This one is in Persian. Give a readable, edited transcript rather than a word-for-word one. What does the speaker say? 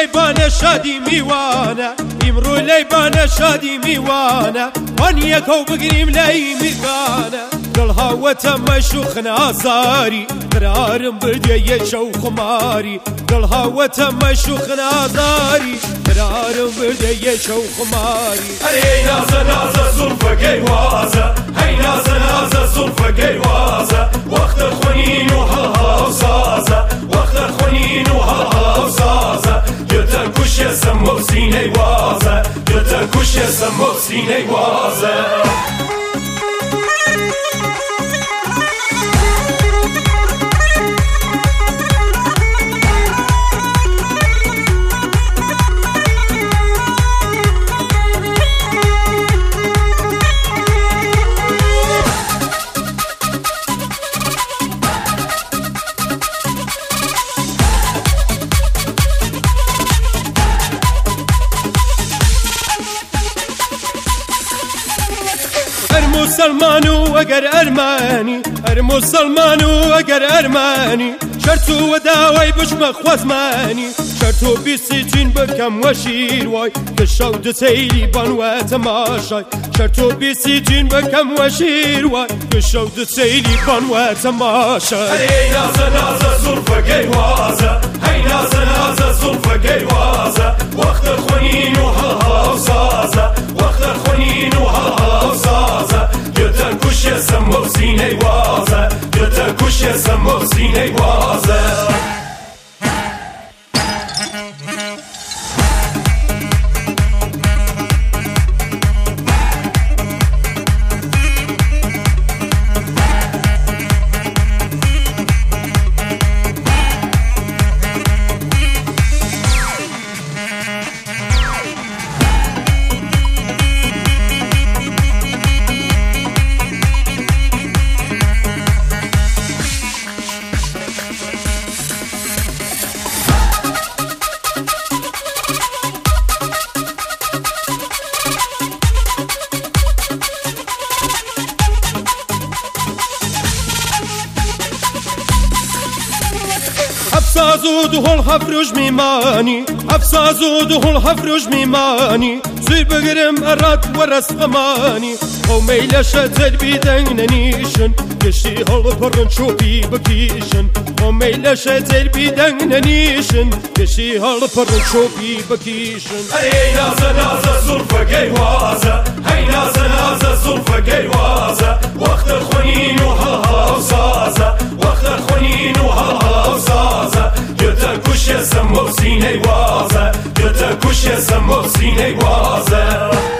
ليبان شادي ميوانا يمرو ليبان شادي ميوانا وانيكو بقريم لاي ميقانا قلها وتم شوخنا زاري قرار بردي شو خماري قلها وتم شوخنا زاري قرار بردي شو خماري هي نازا نازا زلفة قيوازة هي نازا نازا زلفة قيوازة وقت الخنين وها وصازة وقت الخنين وها وصازة جتا كش يسمو سيني وازة جتا كش يسمو سيني وازة مسلمان وأجر أرماني مسلمان وأجر أرماني شرطو وداوي بشمخ وزماني شرطو بسجين بكم وشير واي كشود سيلي بان وتماشاي شرطو بسجين بكم وشير واي كشود سيلي بان وتماشاي هي نازا نازا زلفة قيوازة هي نازا نازا زلفة قيوازة وقت الخنين وها وصازة وقت الخنين وها وصازة جتا كش يسمو سيني وازة جتا كش يسمو سيني وازة أفسازود هول حفرج ميماني أفسازود هول حفرج ميماني زير بقرم أراد ورس غماني وميلة شتل بيدننيشن كشي هول برن شوبي بكيشن وميلة شتل بيدننيشن كشي هول برن شوبي بكيشن هي نازا نازا زلفة قيوازة هي نازا نازا زلفة قيوازة وقت الخنين وها وصازة وقت الخنين وها وصازة جتا كش يسمو سيني وازة جتا كش يسمو سيني وازة